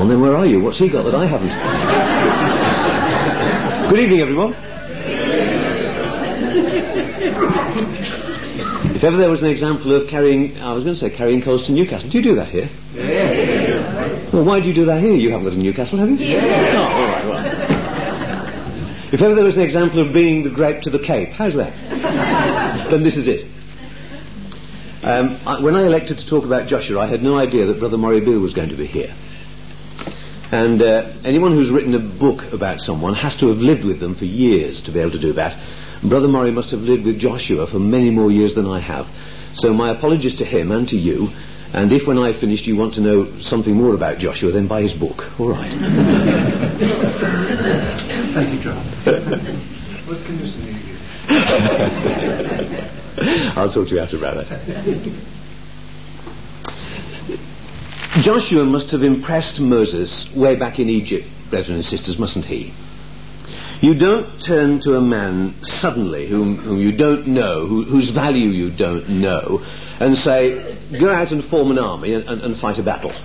on then, where are you? What's he got that I haven't? Good evening, everyone. If ever there was an example of carrying coals to Newcastle, do you do that here? Yes. Well, why do you do that here? You haven't got a Newcastle, have you? Yes. Oh, all right, well. If ever there was an example of bringing the grape to the Cape, how's that? Then this is it. When I elected to talk about Joshua, I had no idea that Brother Murray Beale was going to be here. And anyone who's written a book about someone has to have lived with them for years to be able to do that. Brother Murray must have lived with Joshua for many more years than I have. So my apologies to him and to you. And if when I've finished you want to know something more about Joshua, then buy his book. All right. Thank you, John. What can you say? I'll talk to you after about that. Joshua must have impressed Moses way back in Egypt, brethren and sisters, mustn't he? You don't turn to a man suddenly whom you don't know, whose value you don't know, and say, go out and form an army and fight a battle.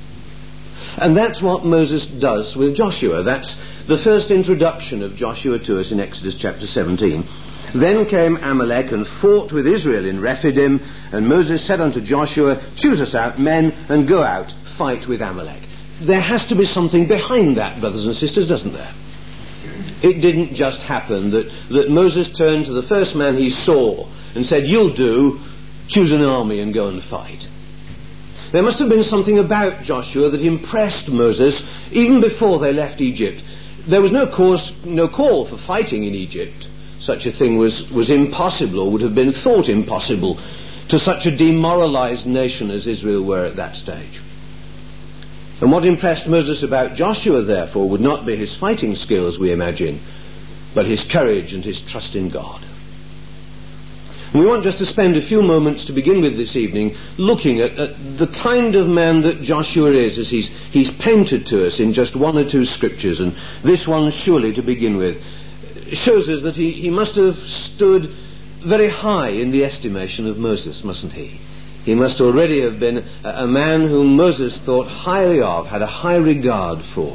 And that's what Moses does with Joshua. That's the first introduction of Joshua to us in Exodus chapter 17. Then came Amalek and fought with Israel in Rephidim, and Moses said unto Joshua, choose us out men and go out, fight with Amalek. There has to be something behind that, brothers and sisters, doesn't there? It didn't just happen that Moses turned to the first man he saw and said, you'll do, choose an army and go and fight. There must have been something about Joshua that impressed Moses even before they left Egypt. There was no call for fighting in Egypt. Such a thing was impossible, or would have been thought impossible to such a demoralized nation as Israel were at that stage. And what impressed Moses about Joshua, therefore, would not be his fighting skills, we imagine, but his courage and his trust in God. And we want just to spend a few moments to begin with this evening looking at the kind of man that Joshua is as he's painted to us in just one or two scriptures, and this one surely to begin with shows us that he must have stood very high in the estimation of Moses, mustn't he? He must already have been a man whom Moses thought highly of, had a high regard for.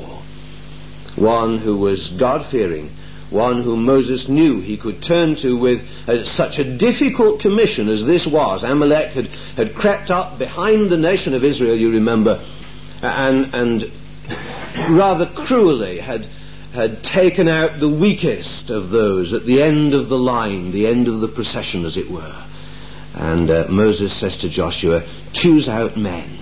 One who was God-fearing, one whom Moses knew he could turn to with such a difficult commission as this was. Amalek had crept up behind the nation of Israel, you remember, and rather cruelly had taken out the weakest of those at the end of the line, the end of the procession, as it were. And Moses says to Joshua, choose out men.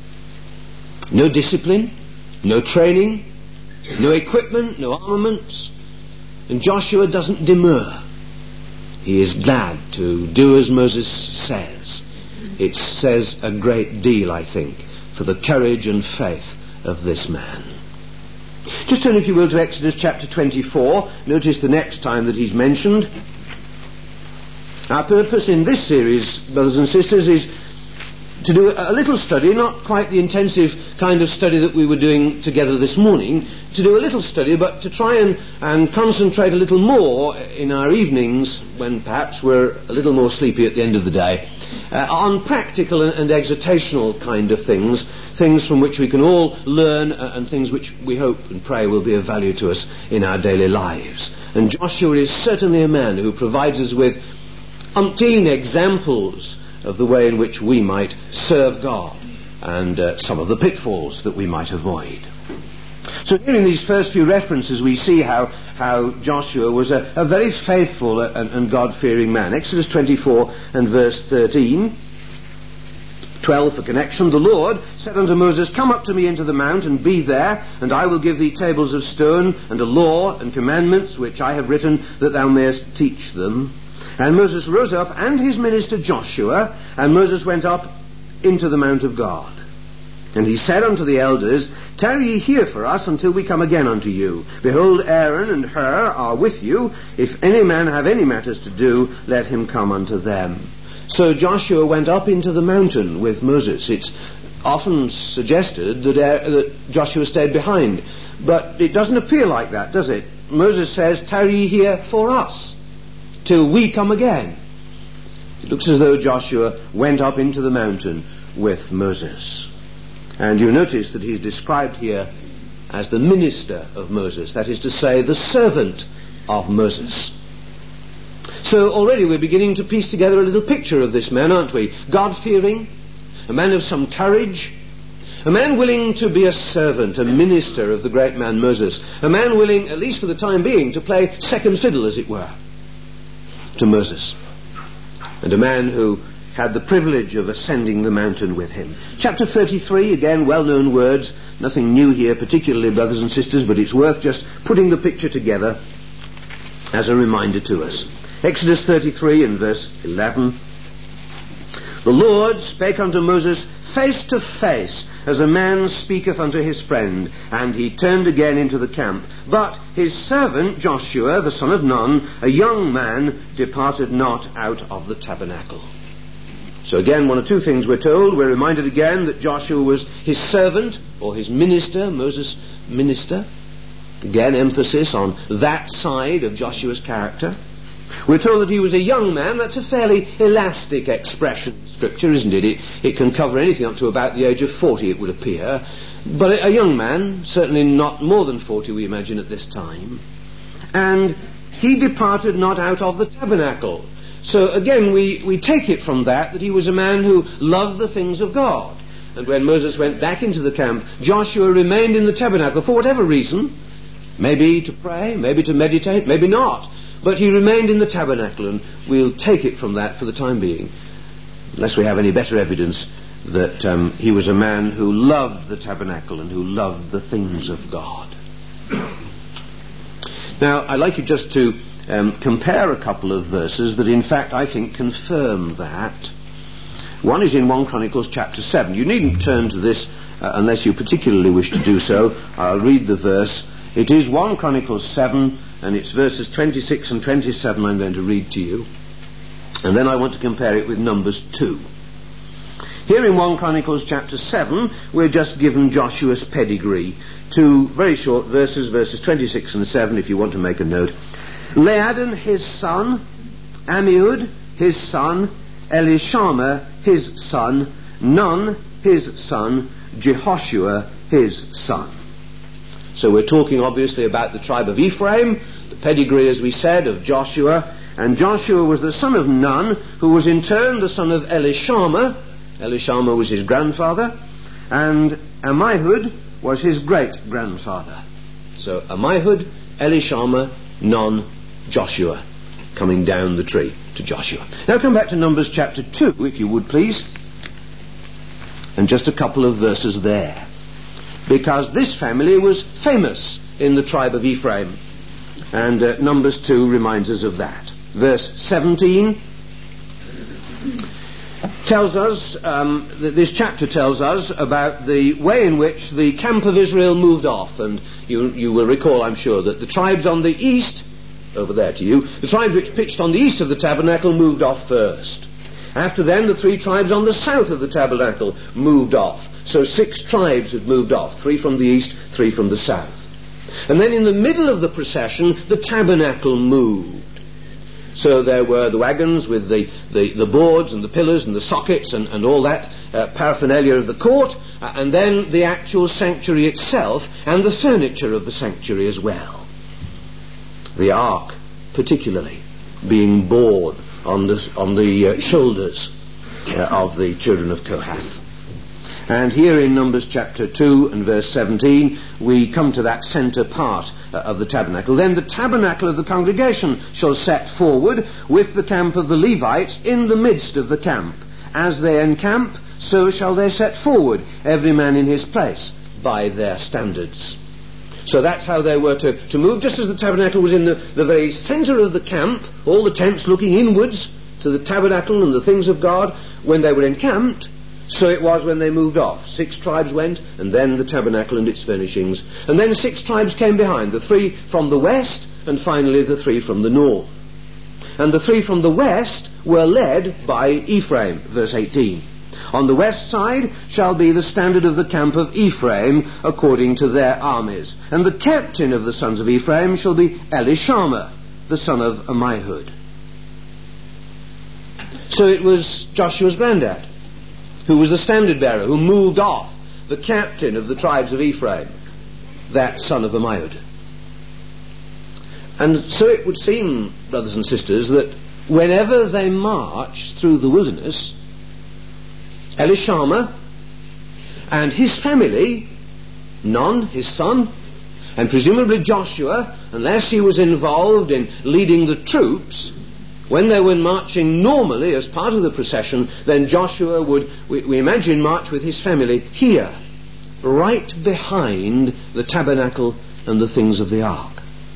No discipline, no training, no equipment, no armaments. And Joshua doesn't demur. He is glad to do as Moses says. It says a great deal, I think, for the courage and faith of this man. Just turn, if you will, to Exodus chapter 24. Notice the next time that he's mentioned. Our purpose in this series, brothers and sisters, is to do a little study, not quite the intensive kind of study that we were doing together this morning, to do a little study, but to try and concentrate a little more in our evenings, when perhaps we're a little more sleepy at the end of the day, on practical and exhortational kind of things from which we can all learn, and things which we hope and pray will be of value to us in our daily lives. And Joshua is certainly a man who provides us with umpteen examples of the way in which we might serve God, and some of the pitfalls that we might avoid. So here in these first few references we see how Joshua was a very faithful and God-fearing man. Exodus 24 and verse 13, 12 for connection. The Lord said unto Moses, come up to me into the mount and be there, and I will give thee tables of stone and a law and commandments which I have written, that thou mayest teach them. And Moses rose up, and his minister Joshua, and Moses went up into the mount of God. And he said unto the elders, tarry ye here for us until we come again unto you. Behold, Aaron and Hur are with you. If any man have any matters to do, let him come unto them. So Joshua went up into the mountain with Moses. It's often suggested that Joshua stayed behind, but it doesn't appear like that, does it? Moses says, tarry ye here for us till we come again. It looks as though Joshua went up into the mountain with Moses. And you notice that he's described here as the minister of Moses, that is to say, the servant of Moses. So already we're beginning to piece together a little picture of this man, aren't we? God-fearing, a man of some courage, a man willing to be a servant, a minister of the great man Moses, a man willing, at least for the time being, to play second fiddle, as it were, to Moses, and a man who had the privilege of ascending the mountain with him. Chapter 33, again, well-known words, nothing new here, particularly, brothers and sisters, but it's worth just putting the picture together as a reminder to us. Exodus 33 and verse 11. The Lord spake unto Moses face to face, as a man speaketh unto his friend, and he turned again into the camp. But his servant Joshua, the son of Nun, a young man, departed not out of the tabernacle. So again, one or two things we're told. We're reminded again that Joshua was his servant, or his minister, Moses' minister. Again, emphasis on that side of Joshua's character. We're told that he was a young man. That's a fairly elastic expression in Scripture, isn't it? It can cover anything up to about the age of 40, it would appear. But a young man, certainly not more than 40, we imagine, at this time. And he departed not out of the tabernacle. So again, we take it from that he was a man who loved the things of God. And when Moses went back into the camp, Joshua remained in the tabernacle for whatever reason. Maybe to pray, maybe to meditate, maybe not. But he remained in the tabernacle, and we'll take it from that for the time being, unless we have any better evidence that he was a man who loved the tabernacle and who loved the things of God. Now, I'd like you just to compare a couple of verses that in fact I think confirm that. One is in 1 Chronicles chapter 7. You needn't turn to this unless you particularly wish to do so. I'll read the verse. It is 1 Chronicles 7, and it's verses 26 and 27 I'm going to read to you. And then I want to compare it with Numbers 2. Here in 1 Chronicles chapter 7, we're just given Joshua's pedigree. Two very short verses, verses 26 and 7, if you want to make a note. Leadan, his son, Amihud, his son, Elishama, his son, Nun, his son, Jehoshua, his son. So we're talking obviously about the tribe of Ephraim, the pedigree, as we said, of Joshua. And Joshua was the son of Nun, who was in turn the son of Elishama. Elishama was his grandfather. And Ammihud was his great-grandfather. So Ammihud, Elishama, Nun, Joshua, coming down the tree to Joshua. Now come back to Numbers chapter 2, if you would please. And just a couple of verses there. Because this family was famous in the tribe of Ephraim. And Numbers 2 reminds us of that. Verse 17 tells us, this chapter tells us about the way in which the camp of Israel moved off. And you will recall, I'm sure, that the tribes on the east, over there to you, the tribes which pitched on the east of the tabernacle moved off first. After them, the 3 tribes on the south of the tabernacle moved off. So 6 tribes had moved off, 3 from the east, 3 from the south. And then in the middle of the procession, the tabernacle moved. So there were the wagons with the boards and the pillars and the sockets and all that paraphernalia of the court, and then the actual sanctuary itself and the furniture of the sanctuary as well. The ark, particularly, being borne on the shoulders of the children of Kohath. And here in Numbers chapter 2 and verse 17, we come to that centre part of the tabernacle. Then the tabernacle of the congregation shall set forward with the camp of the Levites in the midst of the camp. As they encamp, so shall they set forward, every man in his place, by their standards. So that's how they were to move, just as the tabernacle was in the very centre of the camp, all the tents looking inwards to the tabernacle and the things of God when they were encamped. So it was when they moved off. 6 tribes went, and then the tabernacle and its furnishings. And then 6 tribes came behind, the 3 from the west, and finally the 3 from the north. And the 3 from the west were led by Ephraim, verse 18. On the west side shall be the standard of the camp of Ephraim, according to their armies. And the captain of the sons of Ephraim shall be Elishama, the son of Ammihud. So it was Joshua's granddad who was the standard bearer, who moved off the captain of the tribes of Ephraim, that son of Ammiud. And so it would seem, brothers and sisters, that whenever they marched through the wilderness, Elishama and his family, Nun, his son, and presumably Joshua, unless he was involved in leading the troops, when they were marching normally as part of the procession, then Joshua would, we imagine, march with his family here, right behind the tabernacle and the things of the ark.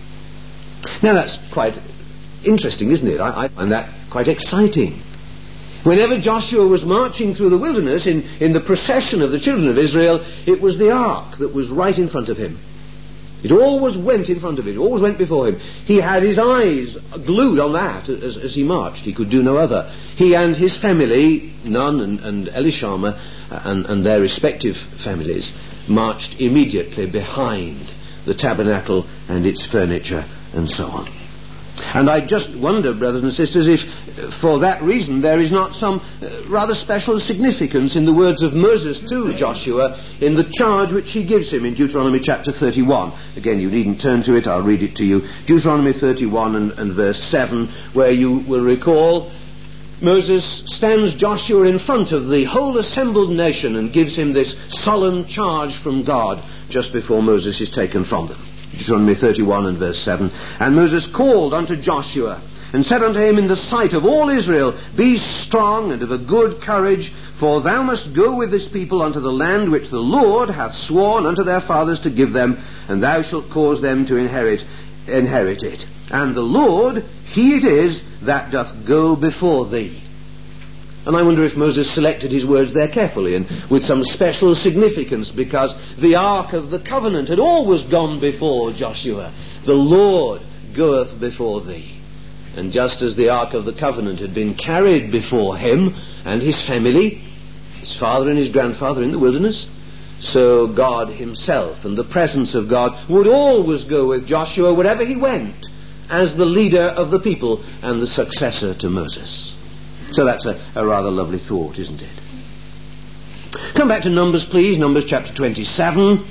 Now that's quite interesting, isn't it? I find that quite exciting. Whenever Joshua was marching through the wilderness in the procession of the children of Israel, it was the ark that was right in front of him. It always went in front of him. It always went before him. He had his eyes glued on that as he marched. He could do no other. He and his family, Nun and Elishama, and their respective families, marched immediately behind the tabernacle and its furniture and so on. And I just wonder, brothers and sisters, if for that reason there is not some rather special significance in the words of Moses to Joshua in the charge which he gives him in Deuteronomy chapter 31. Again, you needn't turn to it, I'll read it to you. Deuteronomy 31 and verse 7, where you will recall Moses stands Joshua in front of the whole assembled nation and gives him this solemn charge from God just before Moses is taken from them. Deuteronomy 31 and verse 7. And Moses called unto Joshua and said unto him in the sight of all Israel, Be strong and of a good courage, for thou must go with this people unto the land which the Lord hath sworn unto their fathers to give them, and thou shalt cause them to inherit it. And the Lord, he it is that doth go before thee. And I wonder if Moses selected his words there carefully and with some special significance, because the Ark of the Covenant had always gone before Joshua. The Lord goeth before thee. And just as the Ark of the Covenant had been carried before him and his family, his father and his grandfather in the wilderness, so God himself and the presence of God would always go with Joshua wherever he went, as the leader of the people and the successor to Moses. So that's a rather lovely thought, isn't it? Come back to Numbers, please. Numbers chapter 27.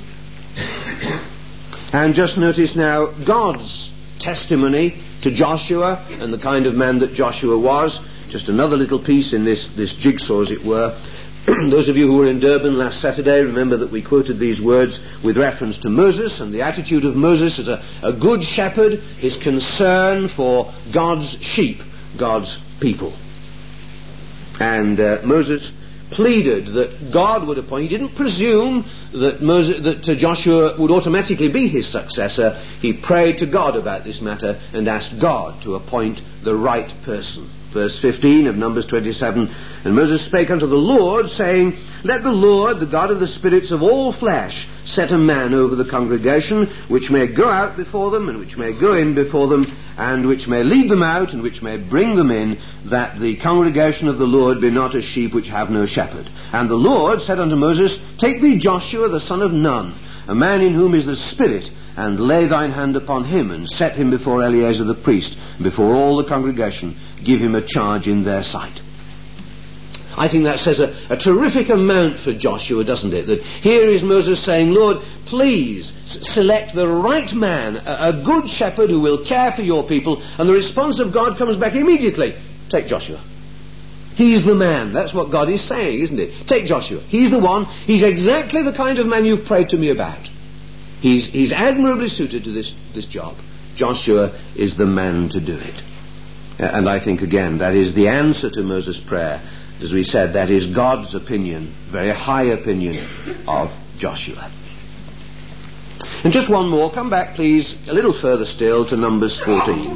And just notice now God's testimony to Joshua and the kind of man that Joshua was. Just another little piece in this jigsaw, as it were. Those of you who were in Durban last Saturday remember that we quoted these words with reference to Moses and the attitude of Moses as a good shepherd, his concern for God's sheep, God's people. And Moses pleaded that God would appoint. He didn't presume that Joshua would automatically be his successor. He prayed to God about this matter and asked God to appoint the right person. Verse 15 of Numbers 27, And Moses spake unto the Lord, saying, Let the Lord, the God of the spirits of all flesh, set a man over the congregation, which may go out before them, and which may go in before them, and which may lead them out, and which may bring them in, that the congregation of the Lord be not as sheep which have no shepherd. And the Lord said unto Moses, Take thee Joshua the son of Nun, a man in whom is the Spirit, and lay thine hand upon him, and set him before Eleazar the priest, and before all the congregation. Give him a charge in their sight. I think that says a terrific amount for Joshua, doesn't it? That here is Moses saying, Lord, please select the right man, a good shepherd who will care for your people. And the response of God comes back immediately. Take Joshua. He's the man. That's what God is saying, isn't it? Take Joshua. He's the one. He's exactly the kind of man you've prayed to me about. He's admirably suited to this job. Joshua is the man to do it. And I think, again, that is the answer to Moses' prayer. As we said, that is God's opinion, very high opinion of Joshua. And just one more. Come back, please, a little further still to Numbers 14.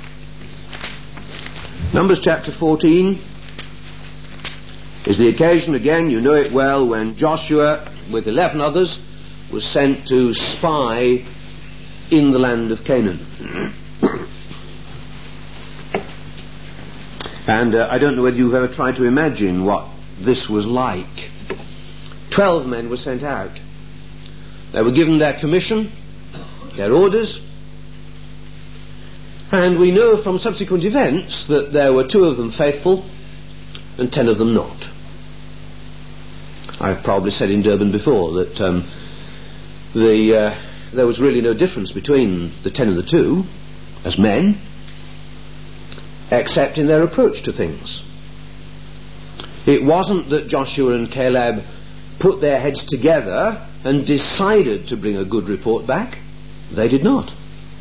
Numbers chapter 14 is the occasion, again, you know it well, when Joshua, with 11 others, was sent to spy in the land of Canaan. And I don't know whether you've ever tried to imagine what this was like. 12 men were sent out. They were given their commission, their orders, and we know from subsequent events that there were 2 of them faithful and 10 of them not. I've probably said in Durban before that there was really no difference between the 10 and the 2 as men, except in their approach to things. It wasn't that Joshua and Caleb put their heads together and decided to bring a good report back. They did not.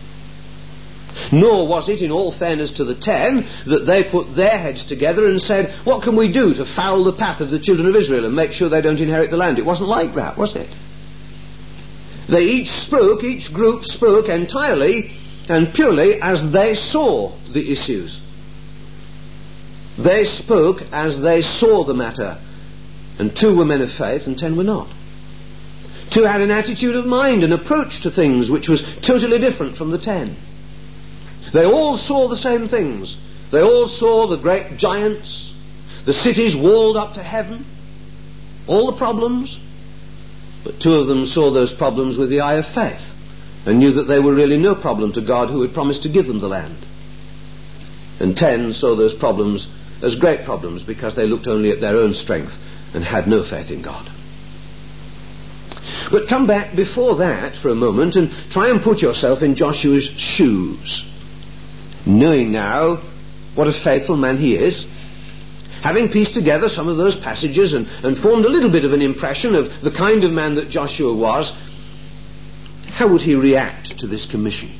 Nor was it, in all fairness to the 10, that they put their heads together and said, what can we do to foul the path of the children of Israel and make sure they don't inherit the land? It wasn't like that, was it? They each group spoke entirely and purely as they saw the issues. They spoke as they saw the matter, and 2 were men of faith and 10 were not. 2 had an attitude of mind, an approach to things which was totally different from the 10. They all saw the same things. They all saw the great giants, the cities walled up to heaven, all the problems, but 2 of them saw those problems with the eye of faith and knew that they were really no problem to God who had promised to give them the land. And 10 saw those problems as great problems because they looked only at their own strength and had no faith in God. But come back before that for a moment and try and put yourself in Joshua's shoes, knowing now what a faithful man he is, having pieced together some of those passages and formed a little bit of an impression of the kind of man that Joshua was. How would he react to this commission?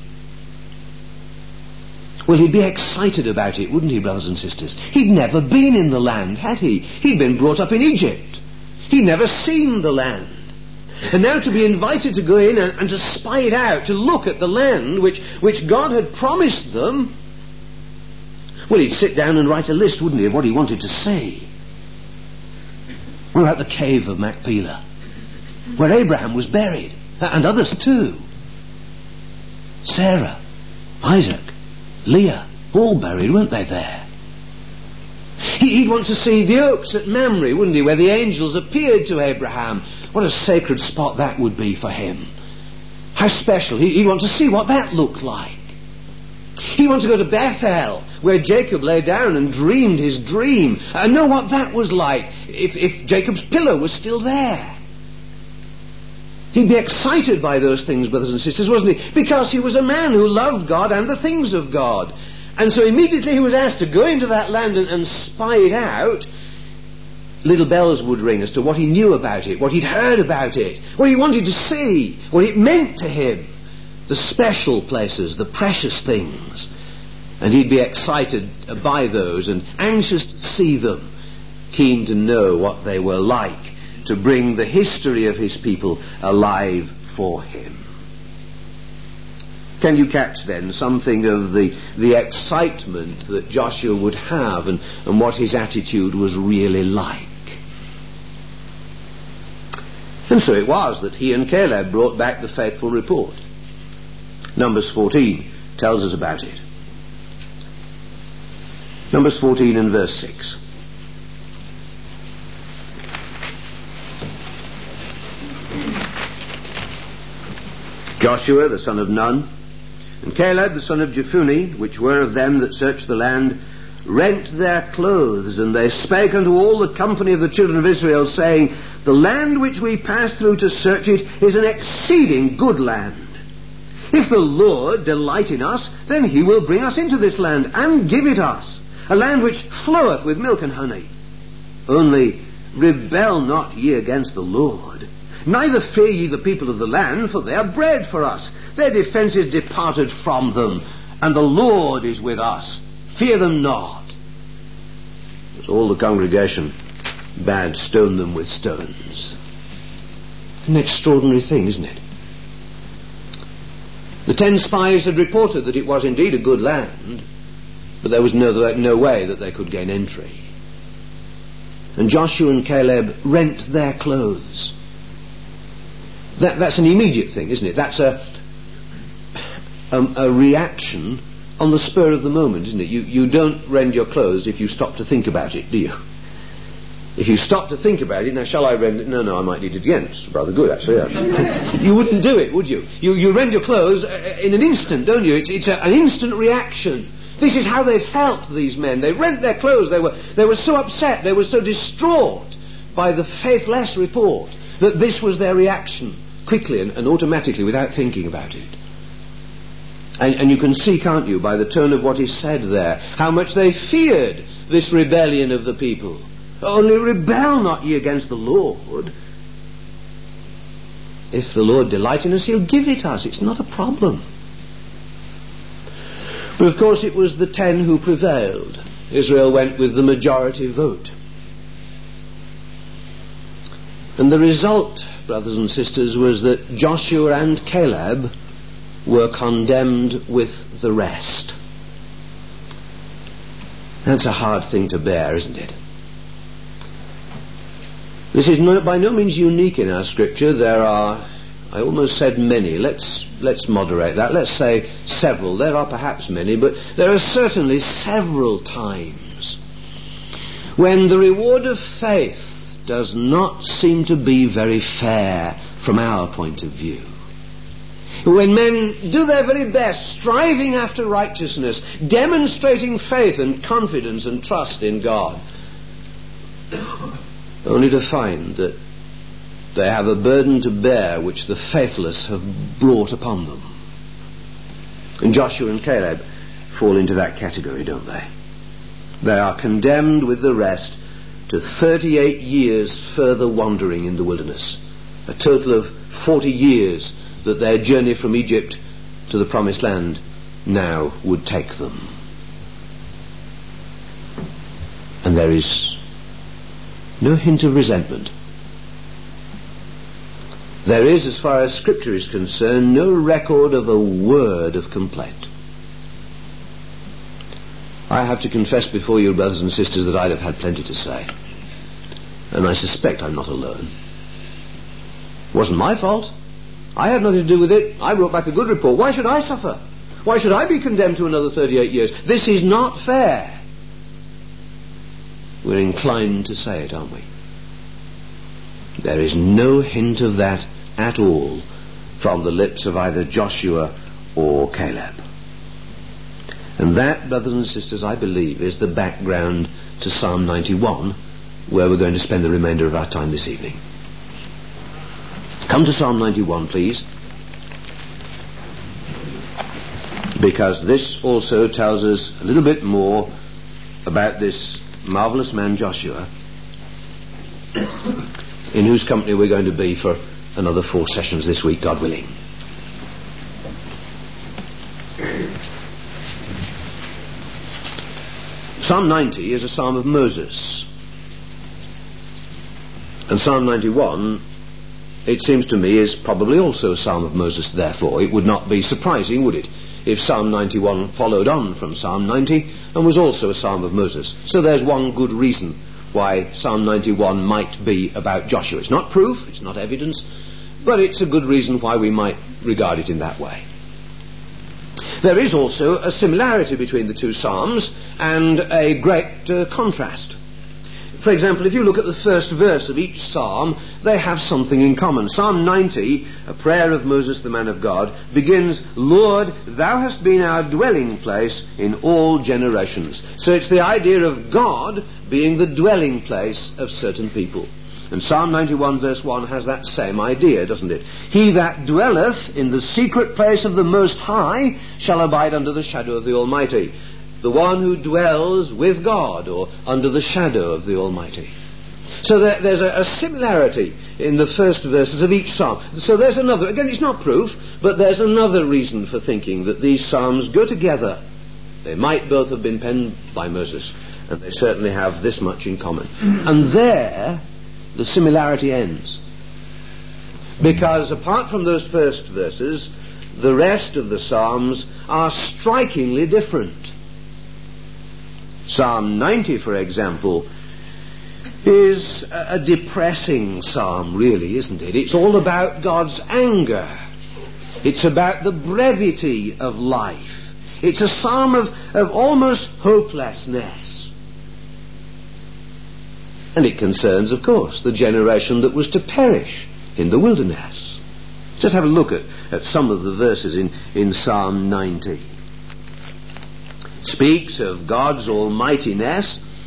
Well, he'd be excited about it, wouldn't he, brothers and sisters? He'd never been in the land, had he? He'd been brought up in Egypt. He'd never seen the land. And now to be invited to go in and to spy it out, to look at the land which God had promised them, well, he'd sit down and write a list, wouldn't he, of what he wanted to see. What about the cave of Machpelah, where Abraham was buried, and others too? Sarah, Isaac, Leah, all buried, weren't they there? He'd want to see the oaks at Mamre, wouldn't he, where the angels appeared to Abraham. What a sacred spot that would be for him. How special. He'd want to see what that looked like. He'd want to go to Bethel, where Jacob lay down and dreamed his dream, and know what that was like if Jacob's pillow was still there. He'd be excited by those things, brothers and sisters, wasn't he? Because he was a man who loved God and the things of God. And so immediately he was asked to go into that land and spy it out. Little bells would ring as to what he knew about it, what he'd heard about it, what he wanted to see, what it meant to him. The special places, the precious things. And he'd be excited by those and anxious to see them, keen to know what they were like, to bring the history of his people alive for him. Can you catch then something of the excitement that Joshua would have and what his attitude was really like? And so it was that he and Caleb brought back the faithful report. Numbers 14 tells us about it. Numbers 14 and verse 6. Joshua the son of Nun and Caleb the son of Jephunneh, which were of them that searched the land, rent their clothes, and they spake unto all the company of the children of Israel, saying, The land which we passed through to search it is an exceeding good land. If the Lord delight in us, then he will bring us into this land, and give it us, a land which floweth with milk and honey. Only rebel not ye against the Lord, neither fear ye the people of the land, for they are bread for us. Their defence is departed from them, and the Lord is with us. Fear them not. As all the congregation bade stone them with stones. An extraordinary thing, isn't it? The 10 spies had reported that it was indeed a good land, but there was no way that they could gain entry. And Joshua and Caleb rent their clothes. That's an immediate thing, isn't it? That's a reaction on the spur of the moment, isn't it? You don't rend your clothes if you stop to think about it, do you? If you stop to think about it, now shall I rend it? No, I might need it again. It's rather good, actually. Yeah. You wouldn't do it, would you? You rend your clothes in an instant, don't you? It's an instant reaction. This is how they felt, these men. They rent their clothes. They were so upset. They were so distraught by the faithless report that this was their reaction, quickly and automatically, without thinking about it. And you can see, can't you, by the tone of what is said there, how much they feared this rebellion of the people. Only rebel not ye against the Lord. If the Lord delight in us, he'll give it us. It's not a problem. But of course it was the 10 who prevailed. Israel went with the majority vote. And the result, brothers and sisters, was that Joshua and Caleb were condemned with the rest. That's a hard thing to bear, isn't it? This is by no means unique in our scripture. There are, I almost said many. Let's moderate that. Let's say several. There are perhaps many, but there are certainly several times when the reward of faith does not seem to be very fair from our point of view. When men do their very best, striving after righteousness, demonstrating faith and confidence and trust in God, only to find that they have a burden to bear which the faithless have brought upon them. And Joshua and Caleb fall into that category, don't they? They are condemned with the rest to 38 years further wandering in the wilderness. A total of 40 years that their journey from Egypt to the promised land now would take them. And there is no hint of resentment. There is, as far as Scripture is concerned, no record of a word of complaint. I have to confess before you, brothers and sisters, that I'd have had plenty to say. And I suspect I'm not alone. It wasn't my fault. I had nothing to do with it. I brought back a good report. Why should I suffer? Why should I be condemned to another 38 years? This is not fair. We're inclined to say it, aren't we? There is no hint of that at all from the lips of either Joshua or Caleb. And that, brothers and sisters, I believe, is the background to Psalm 91, where we're going to spend the remainder of our time this evening. Come to Psalm 91, please. Because this also tells us a little bit more about this marvellous man Joshua, in whose company we're going to be for another 4 sessions this week, God willing. Psalm 90 is a psalm of Moses. And Psalm 91, it seems to me, is probably also a psalm of Moses. Therefore, it would not be surprising, would it, if Psalm 91 followed on from Psalm 90 and was also a psalm of Moses. So there's one good reason why Psalm 91 might be about Joshua. It's not proof, it's not evidence, but it's a good reason why we might regard it in that way. There is also a similarity between the two psalms and a great contrast. For example, if you look at the first verse of each psalm, they have something in common. Psalm 90, a prayer of Moses the man of God, begins, Lord, thou hast been our dwelling place in all generations. So it's the idea of God being the dwelling place of certain people. And Psalm 91 verse 1 has that same idea, doesn't it? He that dwelleth in the secret place of the Most High shall abide under the shadow of the Almighty. The one who dwells with God or under the shadow of the Almighty. So there's a similarity in the first verses of each psalm. So there's another, again it's not proof, but there's another reason for thinking that these psalms go together. They might both have been penned by Moses, and they certainly have this much in common. And there the similarity ends. Because apart from those first verses, the rest of the psalms are strikingly different. Psalm 90, for example, is a depressing psalm, really, isn't it? It's all about God's anger. It's about the brevity of life. It's a psalm of almost hopelessness. And it concerns, of course, the generation that was to perish in the wilderness. Just have a look at some of the verses in Psalm 90. Speaks of God's almightiness.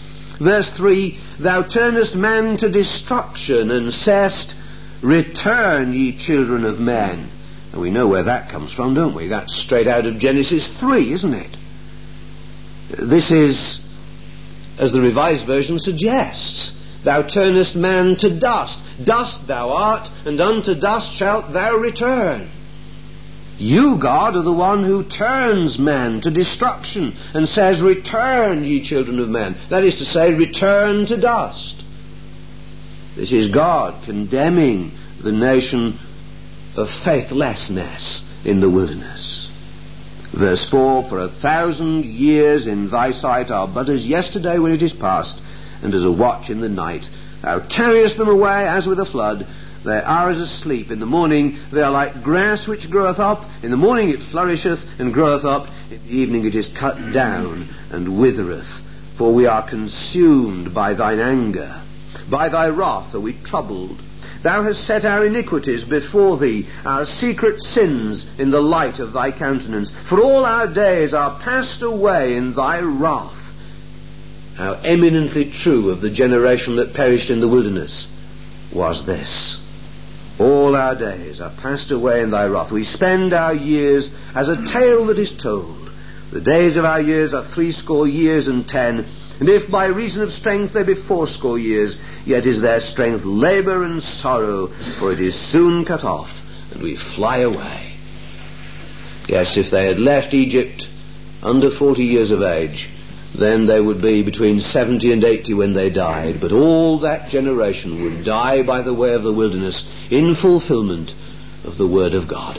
Verse 3, thou turnest man to destruction, and sayest, return, ye children of men. And we know where that comes from, don't we? That's straight out of Genesis 3, isn't it? This is, as the Revised Version suggests, thou turnest man to dust. Dust thou art, and unto dust shalt thou return. You, God, are the one who turns man to destruction and says, return, ye children of men. That is to say, return to dust. This is God condemning the nation of faithlessness in the wilderness. Verse 4, for 1,000 years in thy sight are but as yesterday when it is past, and as a watch in the night. Thou carriest them away as with a flood. They are as asleep. In the morning they are like grass which groweth up. In the morning it flourisheth and groweth up. In the evening it is cut down and withereth. For we are consumed by thine anger. By thy wrath are we troubled. Thou hast set our iniquities before thee, our secret sins in the light of thy countenance. For all our days are passed away in thy wrath. How eminently true of the generation that perished in the wilderness was this. All our days are passed away in thy wrath. We spend our years as a tale that is told. The days of our years are 80 years and 10. And if by reason of strength they be 80 years, yet is their strength labour and sorrow, for it is soon cut off, and we fly away. Yes, if they had left Egypt under 40 years of age, then they would be between 70 and 80 when they died. But all that generation would die by the way of the wilderness in fulfillment of the Word of God.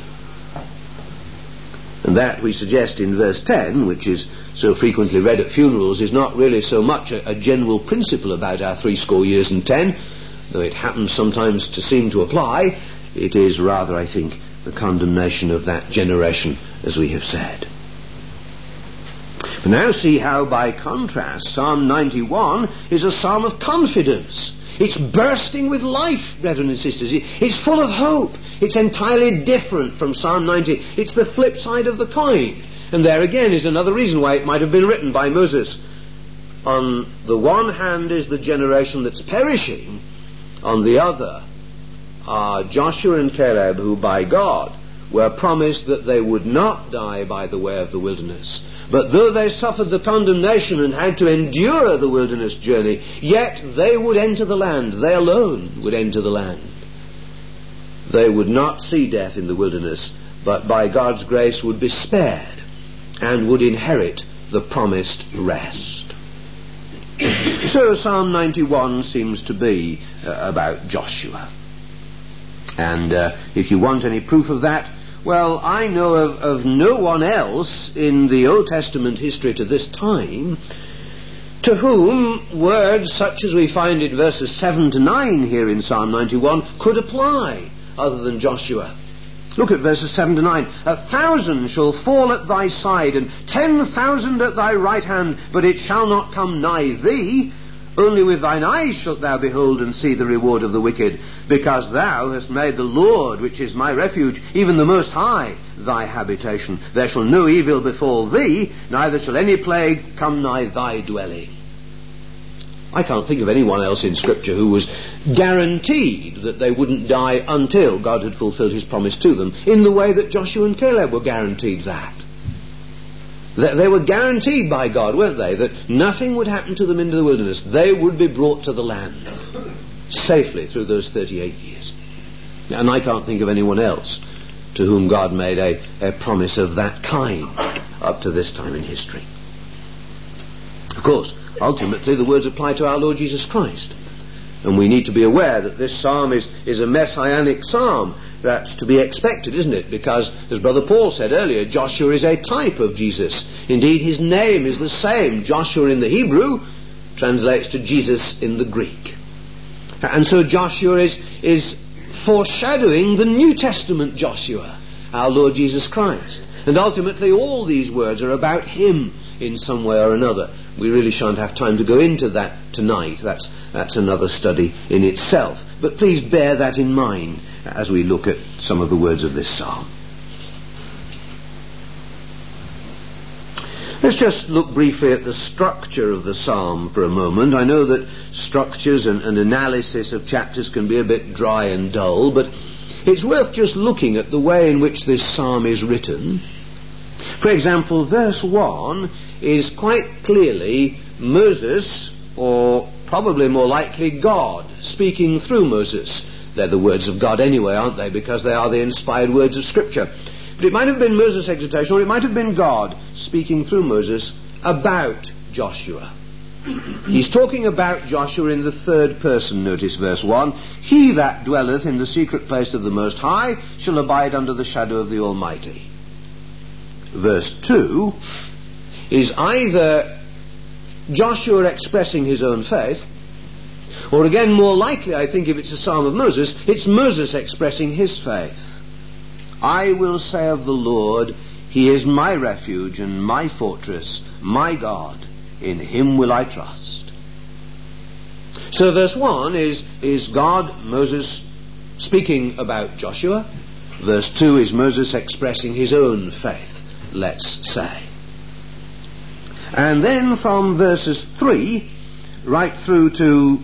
And that, we suggest in verse 10, which is so frequently read at funerals, is not really so much a general principle about our 80 years and 10, though it happens sometimes to seem to apply. It is rather, I think, the condemnation of that generation, as we have said. But now see how, by contrast, Psalm 91 is a psalm of confidence. It's bursting with life, brethren and sisters. It's full of hope. It's entirely different from Psalm 90. It's the flip side of the coin. And there again is another reason why it might have been written by Moses. On the one hand is the generation that's perishing. On the other are Joshua and Caleb, who by God were promised that they would not die by the way of the wilderness. But though they suffered the condemnation and had to endure the wilderness journey, yet they would enter the land. They alone would enter the land. They would not see death in the wilderness, but by God's grace would be spared and would inherit the promised rest. So Psalm 91 seems to be about Joshua. And if you want any proof of that, well, I know of no one else in the Old Testament history to this time to whom words such as we find in verses 7 to 9 here in Psalm 91 could apply other than Joshua. Look at verses 7 to 9. 1,000 shall fall at thy side, and 10,000 at thy right hand, but it shall not come nigh thee. Only with thine eyes shalt thou behold and see the reward of the wicked, because thou hast made the Lord, which is my refuge, even the Most High, thy habitation. There shall no evil befall thee, neither shall any plague come nigh thy dwelling. I can't think of anyone else in Scripture who was guaranteed that they wouldn't die until God had fulfilled his promise to them, in the way that Joshua and Caleb were guaranteed that. They were guaranteed by God, weren't they, that nothing would happen to them into the wilderness. They would be brought to the land safely through those 38 years. And I can't think of anyone else to whom God made a promise of that kind up to this time in history. Of course, ultimately the words apply to our Lord Jesus Christ. And we need to be aware that this psalm is a messianic psalm. That's to be expected, isn't it? Because, as Brother Paul said earlier, Joshua is a type of Jesus. Indeed, his name is the same. Joshua in the Hebrew translates to Jesus in the Greek. And so Joshua is foreshadowing the New Testament Joshua, our Lord Jesus Christ. And ultimately all these words are about him in some way or another. We really shan't have time to go into that tonight. That's another study in itself. But please bear that in mind as we look at some of the words of this psalm. Let's just look briefly at the structure of the psalm for a moment. I know that structures and analysis of chapters can be a bit dry and dull, but it's worth just looking at the way in which this psalm is written. For example, verse 1 is quite clearly Moses, or probably more likely God, speaking through Moses. They're the words of God anyway, aren't they? Because they are the inspired words of Scripture. But it might have been Moses' exhortation, or it might have been God speaking through Moses about Joshua. He's talking about Joshua in the third person, notice verse 1. He that dwelleth in the secret place of the Most High shall abide under the shadow of the Almighty. Verse 2 is either Joshua expressing his own faith, or again, more likely, I think, if it's a psalm of Moses, it's Moses expressing his faith. I will say of the Lord, He is my refuge and my fortress, my God, in Him will I trust. So verse 1 is God, Moses, speaking about Joshua. Verse 2 is Moses expressing his own faith, let's say. And then from verses 3 right through to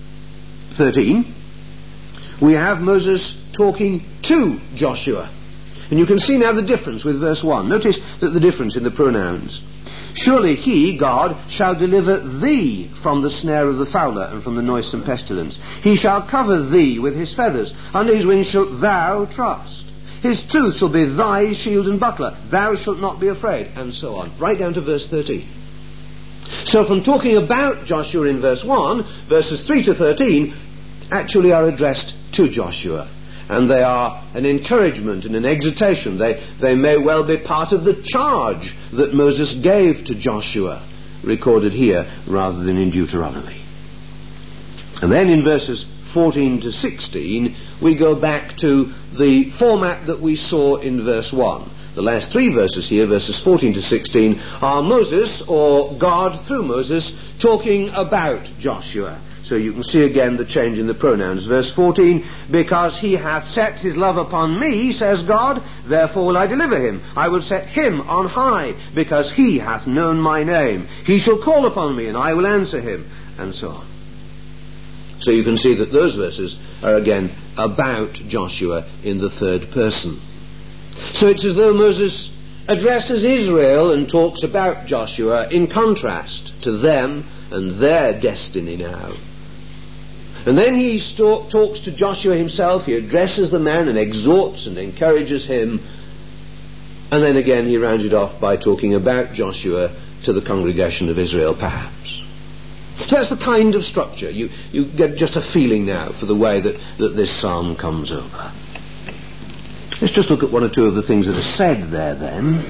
13, we have Moses talking to Joshua. And you can see now the difference with verse 1. Notice that the difference in the pronouns. Surely He, God, shall deliver thee from the snare of the fowler and from the noisome pestilence. He shall cover thee with His feathers. Under His wings shalt thou trust. His truth shall be thy shield and buckler. Thou shalt not be afraid. And so on. Right down to verse 13. So from talking about Joshua in verse 1, verses 3 to 13 actually are addressed to Joshua. And they are an encouragement and an exhortation. They may well be part of the charge that Moses gave to Joshua, recorded here rather than in Deuteronomy. And then in verses 14 to 16, we go back to the format that we saw in verse 1. The last three verses here, verses 14 to 16, are Moses, or God through Moses, talking about Joshua. So you can see again the change in the pronouns. Verse 14, because He hath set His love upon me, says God, therefore will I deliver him. I will set him on high, because he hath known my name. He shall call upon me, and I will answer him, and so on. So you can see that those verses are again about Joshua in the third person. So it's as though Moses addresses Israel and talks about Joshua in contrast to them and their destiny now. And then he talks to Joshua himself. He addresses the man and exhorts and encourages him. And then again he rounds it off by talking about Joshua to the congregation of Israel, perhaps. So that's the kind of structure. You get just a feeling now for the way that this psalm comes over. Let's just look at one or two of the things that are said there then.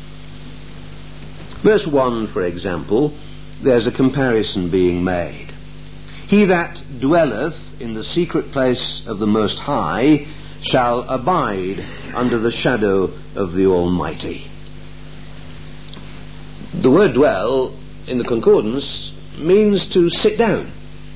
Verse 1, for example, there's a comparison being made. He that dwelleth in the secret place of the Most High shall abide under the shadow of the Almighty. The word dwell in the concordance means to sit down,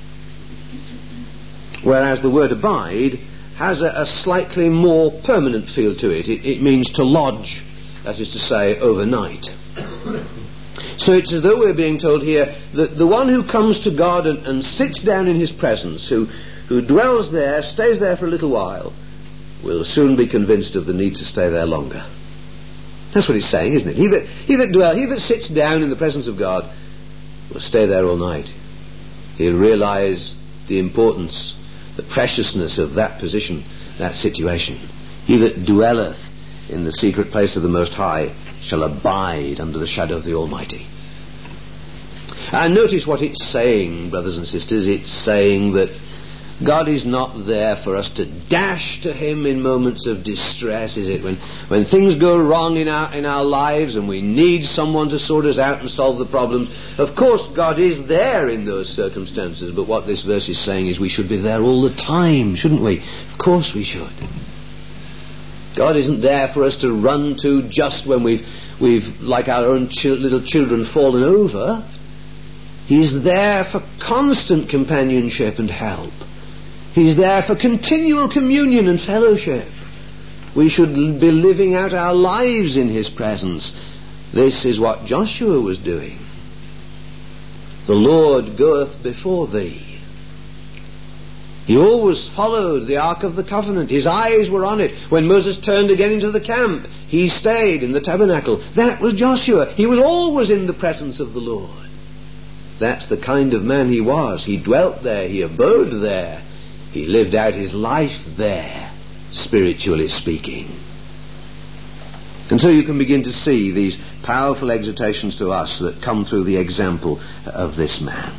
whereas the word abide has a slightly more permanent feel to it. It means to lodge, that is to say, overnight. So it's as though we're being told here that the one who comes to God and sits down in His presence, who dwells there, stays there for a little while, will soon be convinced of the need to stay there longer. That's what he's saying, isn't it? He that sits down in the presence of God will stay there all night. He'll realize the importance, the preciousness of that position, that situation. He that dwelleth in the secret place of the Most High shall abide under the shadow of the Almighty. And notice what it's saying, brothers and sisters. It's saying that God is not there for us to dash to Him in moments of distress, is it? When things go wrong in our lives and we need someone to sort us out and solve the problems. Of course God is there in those circumstances, but what this verse is saying is we should be there all the time, shouldn't we? Of course we should. God isn't there for us to run to just when we've like our own little children, fallen over. He's there for constant companionship and help. He's there for continual communion and fellowship. We should be living out our lives in His presence. This is what Joshua was doing. The Lord goeth before thee. He always followed the Ark of the Covenant. His eyes were on it. When Moses turned again into the camp, he stayed in the tabernacle. That was Joshua. He was always in the presence of the Lord. That's the kind of man he was. He dwelt there. He abode there. He lived out his life there, spiritually speaking. And so you can begin to see these powerful exhortations to us that come through the example of this man.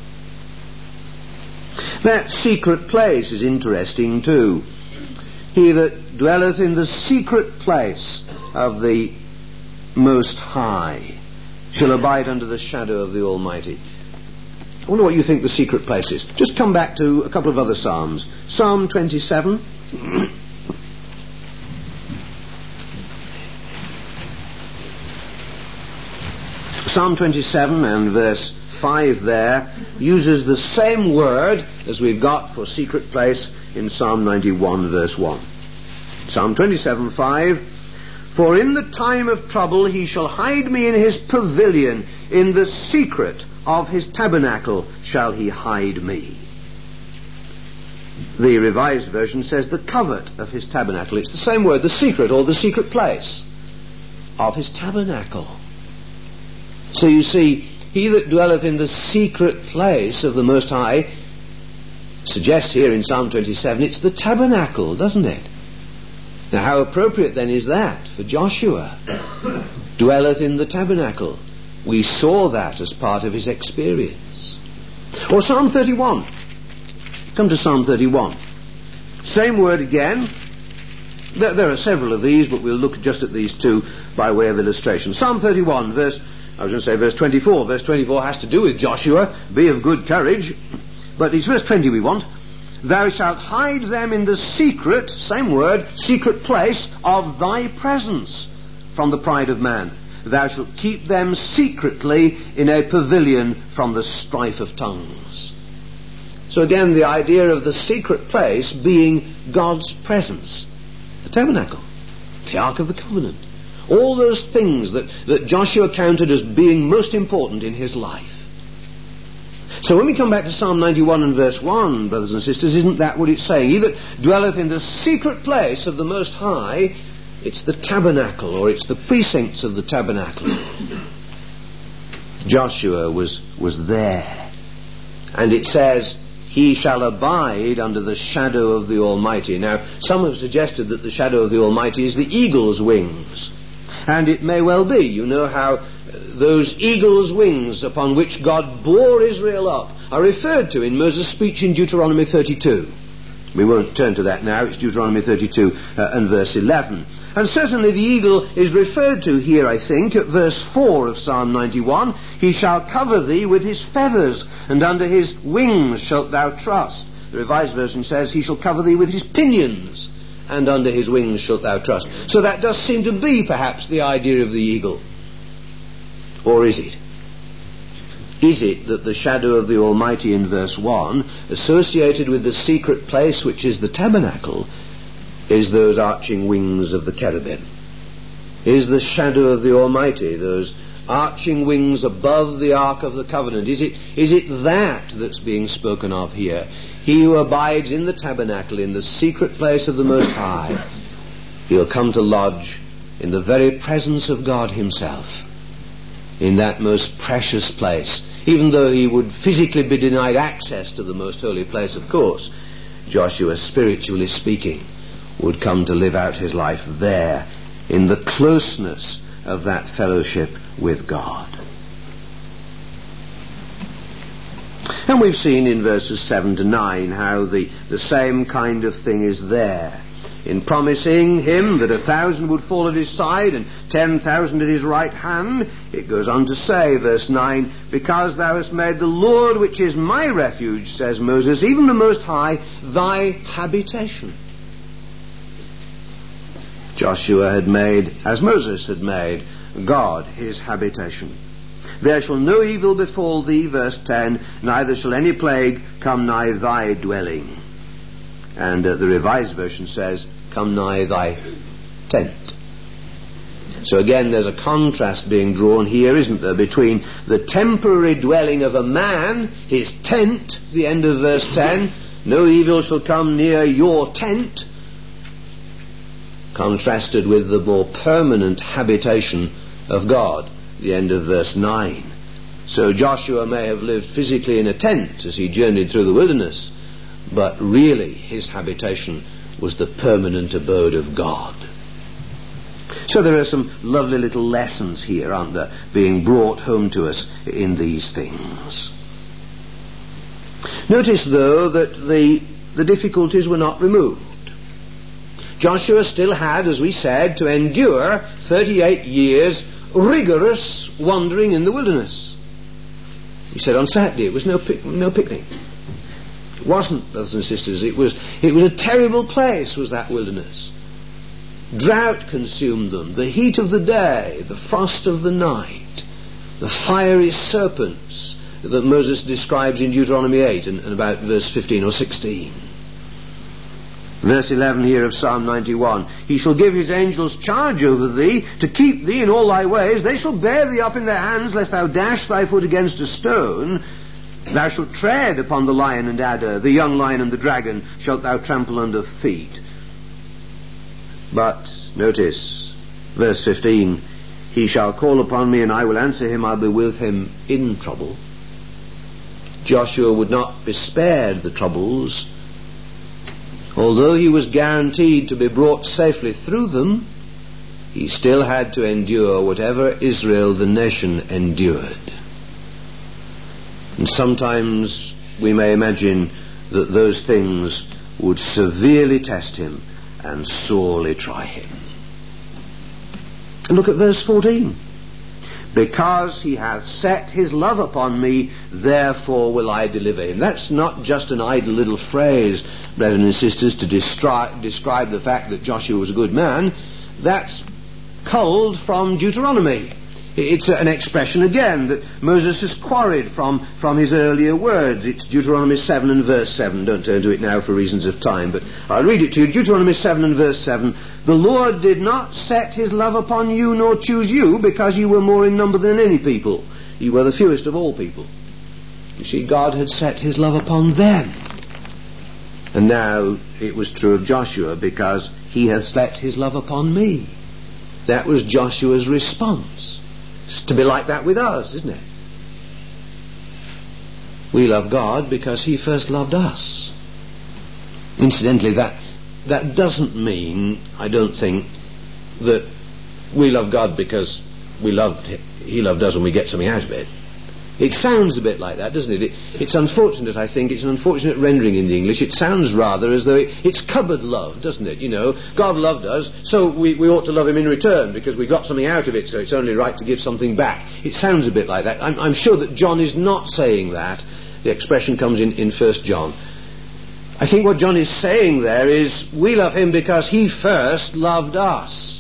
That secret place is interesting too. He that dwelleth in the secret place of the Most High shall abide under the shadow of the Almighty. I wonder what you think the secret place is. Just come back to a couple of other Psalms. Psalm 27. Psalm 27 and verse 5 there uses the same word as we've got for secret place in Psalm 91 verse 1. Psalm 27:5, for in the time of trouble he shall hide me in his pavilion, in the secret of his tabernacle shall he hide me. The Revised Version says the covert of his tabernacle. It's the same word, the secret or the secret place of his tabernacle. So you see, he that dwelleth in the secret place of the Most High suggests here in Psalm 27 it's the tabernacle, doesn't it? Now how appropriate then is that for Joshua? Dwelleth in the tabernacle. We saw that as part of his experience. Or Psalm 31. Come to Psalm 31. Same word again. There are several of these, but we'll look just at these two by way of illustration. Psalm 31, verse 24. Verse 24 has to do with Joshua. Be of good courage. But it's verse 20 we want. Thou shalt hide them in the secret, same word, secret place of thy presence from the pride of man. Thou shalt keep them secretly in a pavilion from the strife of tongues. So again, the idea of the secret place being God's presence. The tabernacle, the Ark of the Covenant. All those things that Joshua counted as being most important in his life. So when we come back to Psalm 91 and verse 1, brothers and sisters, isn't that what it's saying? He that dwelleth in the secret place of the Most High, it's the tabernacle, or it's the precincts of the tabernacle. Joshua was there. And it says, he shall abide under the shadow of the Almighty. Now, some have suggested that the shadow of the Almighty is the eagle's wings. And it may well be. You know how those eagle's wings upon which God bore Israel up are referred to in Moses' speech in Deuteronomy 32. We won't turn to that now. It's Deuteronomy 32 and verse 11. And certainly the eagle is referred to here, I think, at verse 4 of Psalm 91. He shall cover thee with his feathers, and under his wings shalt thou trust. The Revised Version says, he shall cover thee with his pinions, and under his wings shalt thou trust. So that does seem to be perhaps the idea of the eagle. Or is it? Is it that the shadow of the Almighty in verse 1, associated with the secret place which is the tabernacle, is those arching wings of the cherubim? Is the shadow of the Almighty, those arching wings above the Ark of the Covenant, is it that that's being spoken of here? He who abides in the tabernacle, in the secret place of the Most High, he'll come to lodge in the very presence of God himself, in that most precious place. Even though he would physically be denied access to the most holy place, of course, Joshua, spiritually speaking, would come to live out his life there, in the closeness of that fellowship with God. And we've seen in verses 7 to 9 how the same kind of thing is there. In promising him that 1,000 would fall at his side and 10,000 at his right hand, it goes on to say, verse 9, because thou hast made the Lord, which is my refuge, says Moses, even the Most High, thy habitation. Joshua had made, as Moses had made, God his habitation. There shall no evil befall thee, verse 10, neither shall any plague come nigh thy dwelling. And the Revised Version says, come nigh thy tent. So again, there's a contrast being drawn here, isn't there, between the temporary dwelling of a man, his tent, the end of verse 10, no evil shall come near your tent, contrasted with the more permanent habitation of God, the end of verse 9. So Joshua may have lived physically in a tent as he journeyed through the wilderness, but really his habitation was the permanent abode of God. So there are some lovely little lessons here, aren't there, being brought home to us in these things. Notice, though, that the difficulties were not removed. Joshua still had, as we said, to endure 38 years rigorous wandering in the wilderness. He said on Saturday it was no picnic. It wasn't, brothers and sisters. It was a terrible place, was that wilderness. Drought consumed them, the heat of the day, the frost of the night, the fiery serpents that Moses describes in Deuteronomy 8 and about verse 15 or 16. Verse 11 here of Psalm 91, he shall give his angels charge over thee, to keep thee in all thy ways. They shall bear thee up in their hands, lest thou dash thy foot against a stone. Thou shalt tread upon the lion and adder, the young lion and the dragon shalt thou trample under feet. But, notice, verse 15, he shall call upon me and I will answer him, I'll be with him in trouble. Joshua would not be spared the troubles. Although he was guaranteed to be brought safely through them, he still had to endure whatever Israel, the nation, endured. And sometimes we may imagine that those things would severely test him and sorely try him. And look at verse 14. Because he hath set his love upon me, therefore will I deliver him. That's not just an idle little phrase, brethren and sisters, to describe the fact that Joshua was a good man. That's culled from Deuteronomy. It's an expression again that Moses has quarried from his earlier words. It's Deuteronomy 7 and verse 7. Don't turn to it now for reasons of time, but I'll read it to you. Deuteronomy 7 and verse 7. The Lord did not set his love upon you nor choose you because you were more in number than any people. You were the fewest of all people. You see, God had set his love upon them. And now it was true of Joshua, because he hath set his love upon me. That was Joshua's response. It's to be like that with us, isn't it? We love God because he first loved us. Incidentally, that doesn't mean, I don't think, that we love God because he loved us and we get something out of it. It sounds a bit like that, doesn't it? It's unfortunate, I think. It's an unfortunate rendering in the English. It sounds rather as though it's cupboard love, doesn't it? You know, God loved us, so we ought to love him in return because we got something out of it, so it's only right to give something back. It sounds a bit like that. I'm sure that John is not saying that. The expression comes in 1 John. I think what John is saying there is, we love him because he first loved us.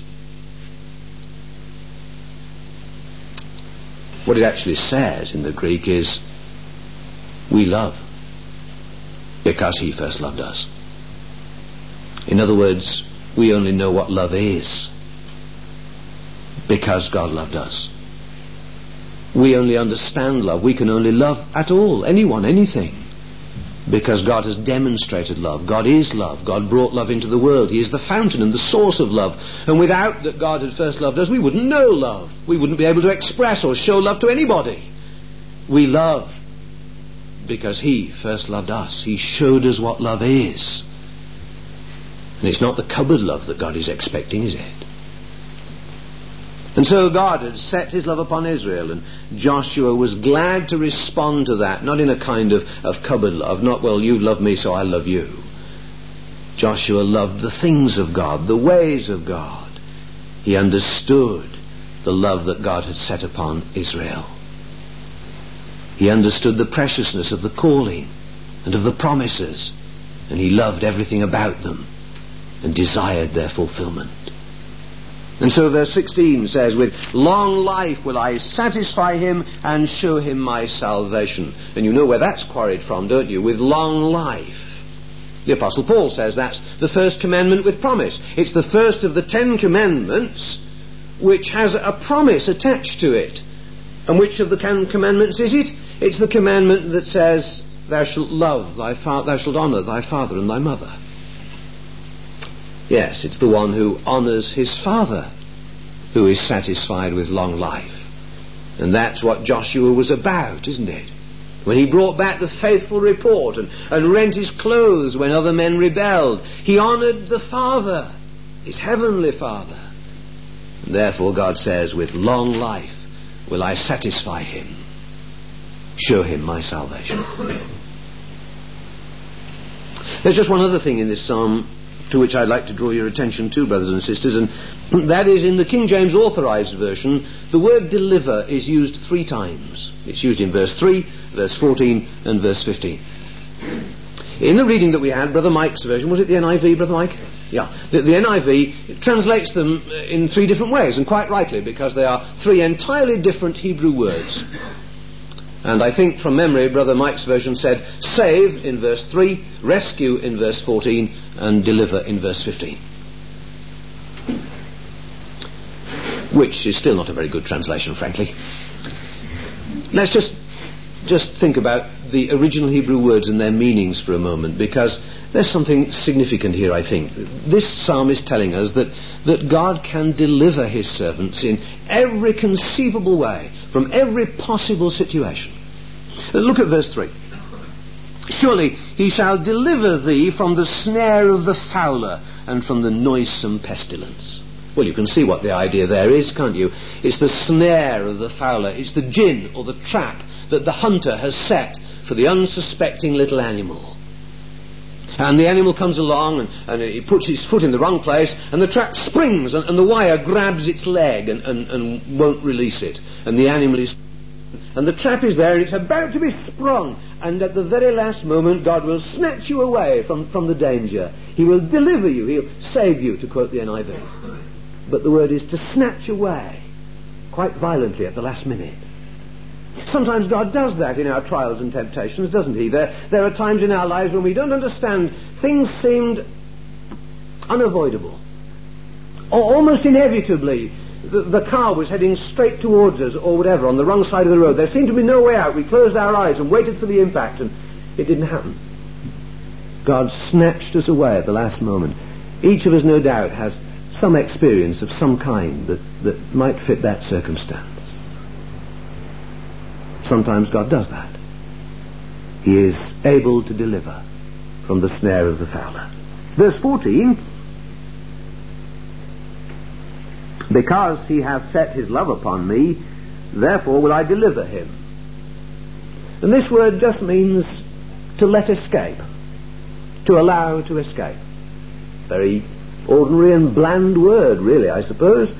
What it actually says in the Greek is, we love because he first loved us. In other words, we only know what love is because God loved us. We only understand love. We can only love at all, anyone, anything, because God has demonstrated love. God is love. God brought love into the world. He is the fountain and the source of love. And without that God had first loved us, we wouldn't know love. We wouldn't be able to express or show love to anybody. We love because he first loved us. He showed us what love is. And it's not the cupboard love that God is expecting, is it? And so God had set his love upon Israel, and Joshua was glad to respond to that, not in a kind of cupboard love, not, well, you love me so I love you. Joshua loved the things of God, the ways of God. He understood the love that God had set upon Israel. He understood the preciousness of the calling and of the promises, and he loved everything about them and desired their fulfillment. And so verse 16 says, with long life will I satisfy him and show him my salvation. And you know where that's quarried from, don't you? With long life. The Apostle Paul says that's the first commandment with promise. It's the first of the 10 commandments which has a promise attached to it. And which of the commandments is it? It's the commandment that says, thou shalt love thou shalt honour thy father and thy mother. Yes, it's the one who honours his father who is satisfied with long life. And that's what Joshua was about, isn't it? When he brought back the faithful report and rent his clothes when other men rebelled, he honoured the Father, his heavenly Father. And therefore God says, with long life will I satisfy him, show him my salvation. There's just one other thing in this psalm to which I'd like to draw your attention to, brothers and sisters, and that is in the King James Authorised Version, the word deliver is used 3 times. It's used in verse 3, verse 14 and verse 15. In the reading that we had, Brother Mike's version, was it the NIV, Brother Mike? Yeah. The NIV translates them in 3 different ways, and quite rightly, because they are 3 entirely different Hebrew words. And I think from memory, Brother Mike's version said save in verse 3, rescue in verse 14, and deliver in verse 15. Which is still not a very good translation, frankly. Let's just think about the original Hebrew words and their meanings for a moment, because there's something significant here, I think. This psalm is telling us that God can deliver his servants in every conceivable way, from every possible situation. Look at verse 3. Surely he shall deliver thee from the snare of the fowler and from the noisome pestilence. Well, you can see what the idea there is, can't you? It's the snare of the fowler. It's the gin or the trap that the hunter has set for the unsuspecting little animal. And the animal comes along and he puts his foot in the wrong place, and the trap springs and the wire grabs its leg and won't release it. And the animal is... And the trap is there and it's about to be sprung. And at the very last moment God will snatch you away from the danger. He will deliver you. He'll save you, to quote the NIV. But the word is to snatch away, quite violently at the last minute. Sometimes God does that in our trials and temptations, doesn't he? There are times in our lives when we don't understand. Things seemed unavoidable. Or almost inevitably, the car was heading straight towards us or whatever, on the wrong side of the road. There seemed to be no way out. We closed our eyes and waited for the impact, and it didn't happen. God snatched us away at the last moment. Each of us, no doubt, has some experience of some kind that might fit that circumstance. Sometimes God does that. He is able to deliver from the snare of the fowler. Verse 14, because he hath set his love upon me, therefore will I deliver him. And this word just means to let escape, to allow to escape. Very ordinary and bland word, really, I suppose.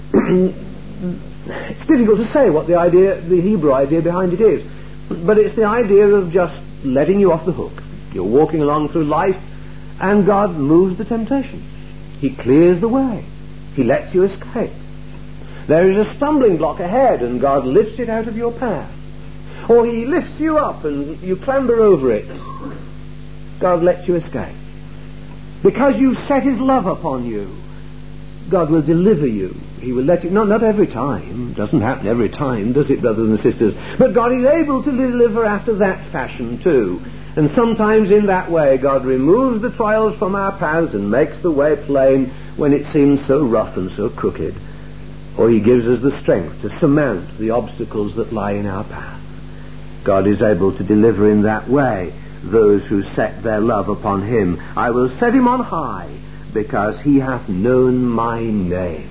It's difficult to say what the Hebrew idea behind it is, but it's the idea of just letting you off the hook. You're walking along through life, and God moves the temptation. He clears the way. He lets you escape. There is a stumbling block ahead, and God lifts it out of your path. Or he lifts you up and you clamber over it. God lets you escape. Because you've set his love upon you, God will deliver you. He will let you... Not every time. It doesn't happen every time, does it, brothers and sisters? But God is able to deliver after that fashion too. And sometimes in that way God removes the trials from our paths and makes the way plain when it seems so rough and so crooked. Or he gives us the strength to surmount the obstacles that lie in our path. God is able to deliver in that way those who set their love upon him. I will set him on high, because he hath known my name.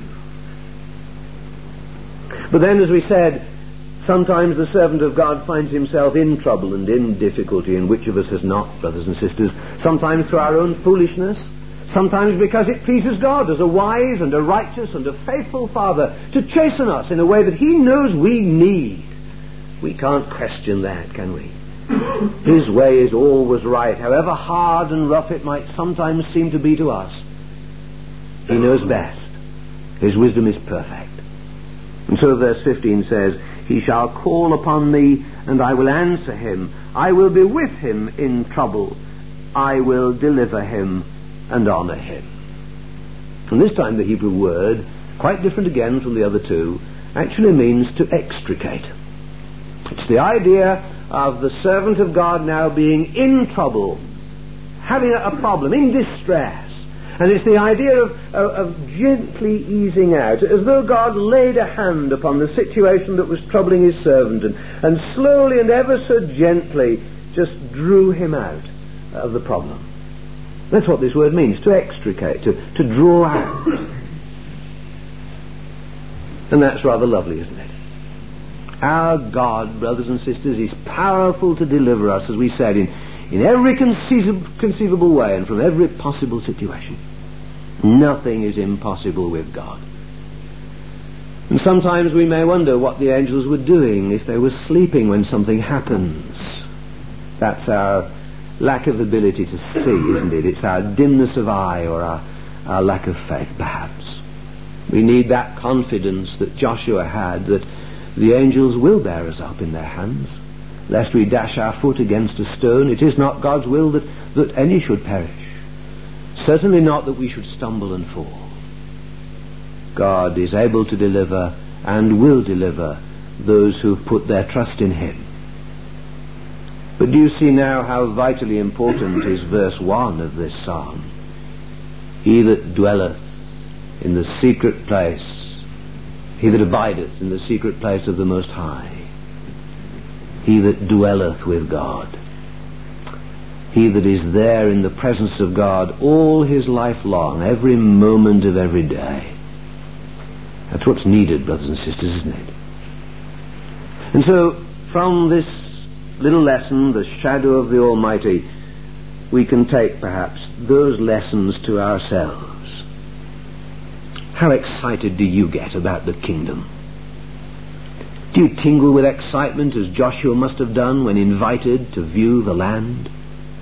But then, as we said, sometimes the servant of God finds himself in trouble and in difficulty, and which of us has not, brothers and sisters? Sometimes through our own foolishness, sometimes because it pleases God as a wise and a righteous and a faithful Father to chasten us in a way that he knows we need. We can't question that, can we? His way is always right, however hard and rough it might sometimes seem to be to us. He knows best. His wisdom is perfect. And so verse 15 says, he shall call upon me, and I will answer him. I will be with him in trouble. I will deliver him and honor him. And this time the Hebrew word quite different again from the other two, actually means to extricate. It's the idea of the servant of God now being in trouble, having a problem, in distress. And it's the idea of gently easing out, as though God laid a hand upon the situation that was troubling his servant and slowly and ever so gently just drew him out of the problem. That's what this word means, to extricate, to draw out. And that's rather lovely, isn't it? Our God, brothers and sisters, is powerful to deliver us, as we said, in every conceivable way and from every possible situation. Nothing is impossible with God. And sometimes we may wonder what the angels were doing if they were sleeping when something happens. That's our lack of ability to see, isn't it? It's our dimness of eye or our lack of faith, perhaps. We need that confidence that Joshua had, that the angels will bear us up in their hands, lest we dash our foot against a stone. It is not God's will that any should perish. Certainly not that we should stumble and fall. God is able to deliver and will deliver those who've put their trust in him. But do you see now how vitally important is verse 1 of this psalm? He that dwelleth in the secret place, he that abideth in the secret place of the Most High, he that dwelleth with God, he that is there in the presence of God all his life long, every moment of every day. That's what's needed, brothers and sisters, isn't it? And so, from this little lesson, the shadow of the Almighty, we can take, perhaps, those lessons to ourselves. How excited do you get about the kingdom? Do you tingle with excitement as Joshua must have done when invited to view the land?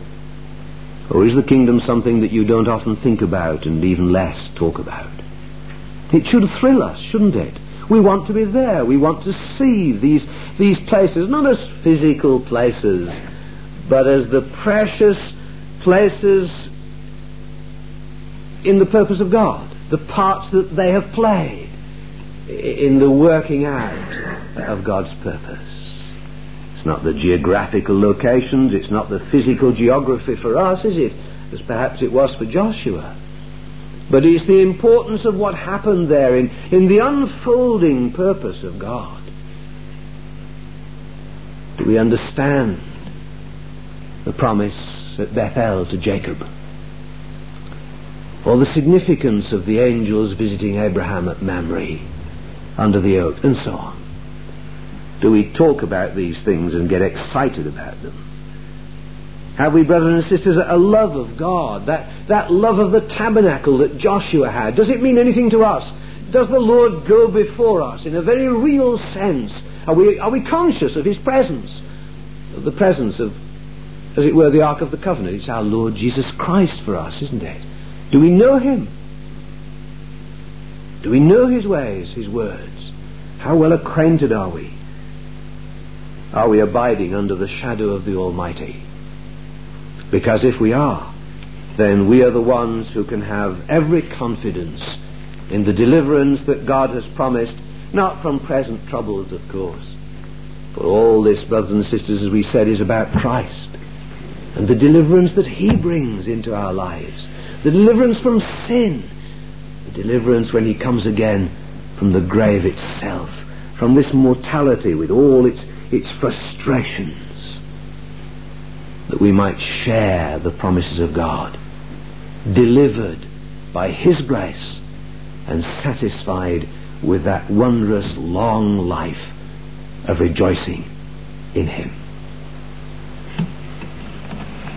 Or is the kingdom something that you don't often think about and even less talk about? It should thrill us, shouldn't it? We want to be there. We want to see these places, not as physical places, but as the precious places in the purpose of God, the parts that they have played in the working out of God's purpose. It's not the geographical locations, it's not the physical geography for us, is it? As perhaps it was for Joshua. But it's the importance of what happened there in the unfolding purpose of God. Do we understand the promise at Bethel to Jacob? Or the significance of the angels visiting Abraham at Mamre under the oak, and so on? Do we talk about these things and get excited about them? Have we, brothers and sisters, a love of God, that love of the tabernacle that Joshua had? Does it mean anything to us? Does the Lord go before us in a very real sense? Are we conscious of his presence? Of the presence of, as it were, the Ark of the Covenant? It's our Lord Jesus Christ for us, isn't it? Do we know him? Do we know his ways, his words? How well acquainted are we? Are we abiding under the shadow of the Almighty? Because if we are, then we are the ones who can have every confidence in the deliverance that God has promised, not from present troubles, of course. But all this, brothers and sisters, as we said, is about Christ and the deliverance that he brings into our lives. The deliverance from sin. The deliverance when he comes again from the grave itself, from this mortality with all its frustrations, that we might share the promises of God, delivered by his grace and satisfied with that wondrous long life of rejoicing in him.